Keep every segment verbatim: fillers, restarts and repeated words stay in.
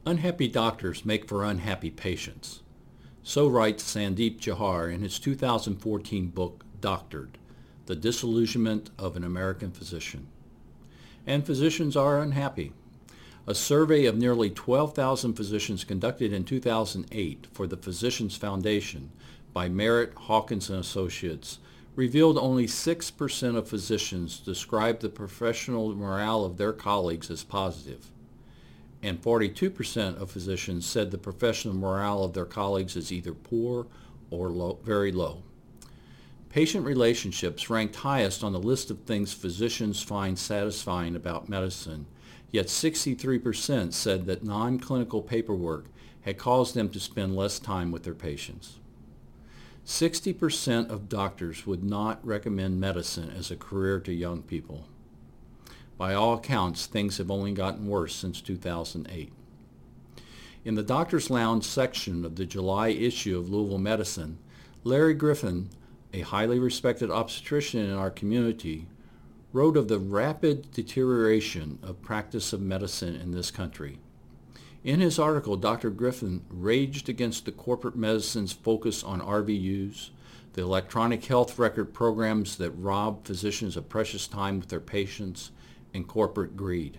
Unhappy doctors make for unhappy patients. So writes Sandeep Johar in his two thousand fourteen book, Doctored: The Disillusionment of an American Physician. And physicians are unhappy. A survey of nearly twelve thousand physicians conducted in two thousand eight for the Physicians Foundation by Merritt, Hawkins and Associates revealed only six percent of physicians described the professional morale of their colleagues as positive, and forty-two percent of physicians said the professional morale of their colleagues is either poor or low, very low. Patient relationships ranked highest on the list of things physicians find satisfying about medicine, yet sixty-three percent said that non-clinical paperwork had caused them to spend less time with their patients. sixty percent of doctors would not recommend medicine as a career to young people. By all accounts, things have only gotten worse since two thousand eight. In the Doctor's Lounge section of the July issue of Louisville Medicine, Larry Griffin, a highly respected obstetrician in our community, wrote of the rapid deterioration of practice of medicine in this country. In his article, Doctor Griffin raged against the corporate medicine's focus on R V Us, the electronic health record programs that rob physicians of precious time with their patients, and corporate greed.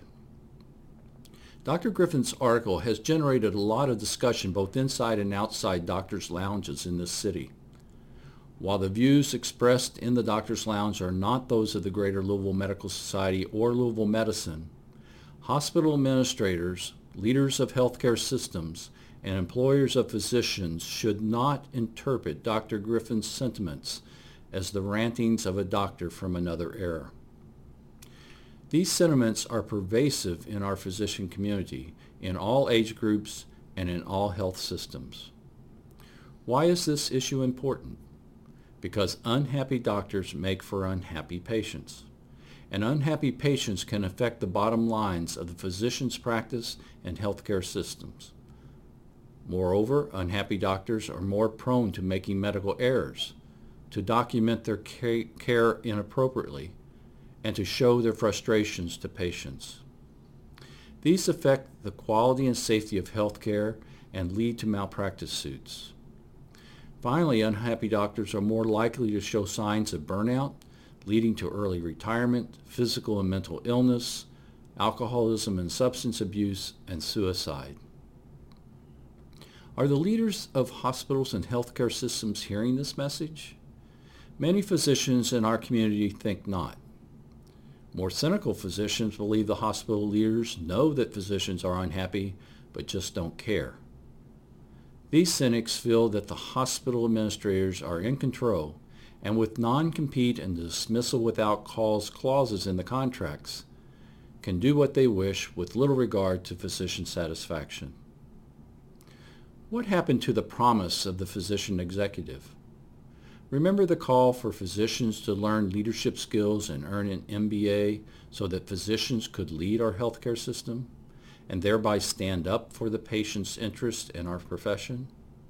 Doctor Griffin's article has generated a lot of discussion both inside and outside doctors' lounges in this city. While the views expressed in the Doctor's Lounge are not those of the Greater Louisville Medical Society or Louisville Medicine, hospital administrators, leaders of healthcare systems, and employers of physicians should not interpret Doctor Griffin's sentiments as the rantings of a doctor from another era. These sentiments are pervasive in our physician community, in all age groups, and in all health systems. Why is this issue important? Because unhappy doctors make for unhappy patients, and unhappy patients can affect the bottom lines of the physician's practice and healthcare systems. Moreover, unhappy doctors are more prone to making medical errors, to document their care inappropriately, and to show their frustrations to patients. These affect the quality and safety of healthcare and lead to malpractice suits. Finally, unhappy doctors are more likely to show signs of burnout, leading to early retirement, physical and mental illness, alcoholism and substance abuse, and suicide. Are the leaders of hospitals and healthcare systems hearing this message? Many physicians in our community think not. More cynical physicians believe the hospital leaders know that physicians are unhappy, but just don't care. These cynics feel that the hospital administrators are in control, and with non-compete and dismissal without cause clauses in the contracts, can do what they wish with little regard to physician satisfaction. What happened to the promise of the physician executive? Remember the call for physicians to learn leadership skills and earn an M B A so that physicians could lead our healthcare system and thereby stand up for the patient's interest in our profession?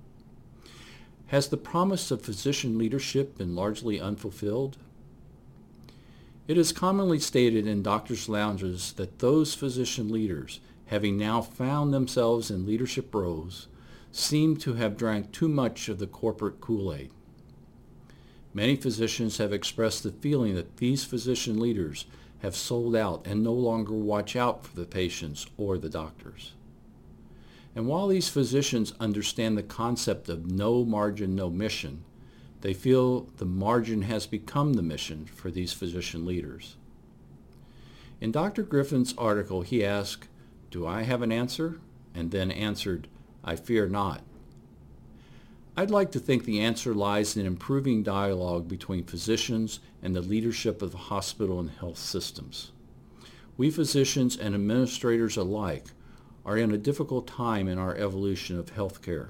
Has the promise of physician leadership been largely unfulfilled? It is commonly stated in doctors' lounges that those physician leaders, having now found themselves in leadership roles, seem to have drank too much of the corporate Kool-Aid. Many physicians have expressed the feeling that these physician leaders have sold out and no longer watch out for the patients or the doctors. And while these physicians understand the concept of no margin, no mission, they feel the margin has become the mission for these physician leaders. In Doctor Griffin's article, he asked, "Do I have an answer?" and then answered, "I fear not." I'd like to think the answer lies in improving dialogue between physicians and the leadership of the hospital and health systems. We physicians and administrators alike are in a difficult time in our evolution of healthcare.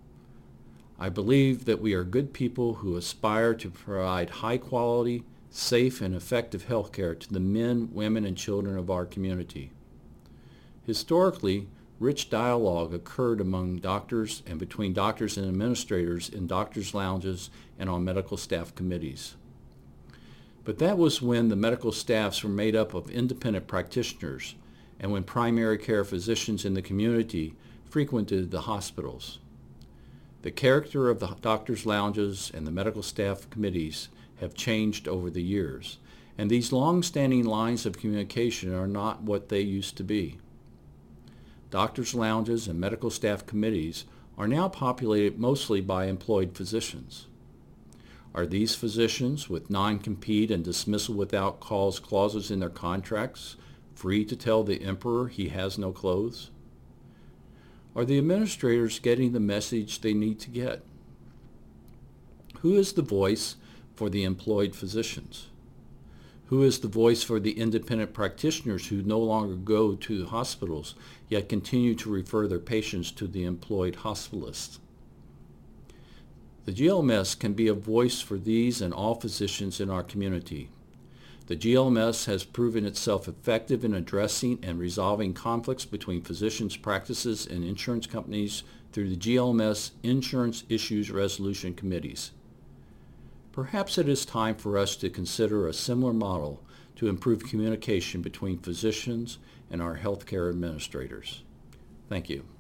I believe that we are good people who aspire to provide high quality, safe, and effective healthcare to the men, women, and children of our community. Historically, rich dialogue occurred among doctors and between doctors and administrators in doctors' lounges and on medical staff committees. But that was when the medical staffs were made up of independent practitioners and when primary care physicians in the community frequented the hospitals. The character of the doctors' lounges and the medical staff committees have changed over the years, and these long-standing lines of communication are not what they used to be. Doctors' lounges and medical staff committees are now populated mostly by employed physicians. Are these physicians, with non-compete and dismissal without cause clauses in their contracts, free to tell the emperor he has no clothes? Are the administrators getting the message they need to get? Who is the voice for the employed physicians? Who is the voice for the independent practitioners who no longer go to hospitals, yet continue to refer their patients to the employed hospitalists? The G L M S can be a voice for these and all physicians in our community. The G L M S has proven itself effective in addressing and resolving conflicts between physicians' practices and insurance companies through the G L M S Insurance Issues Resolution Committees. Perhaps it is time for us to consider a similar model to improve communication between physicians and our healthcare administrators. Thank you.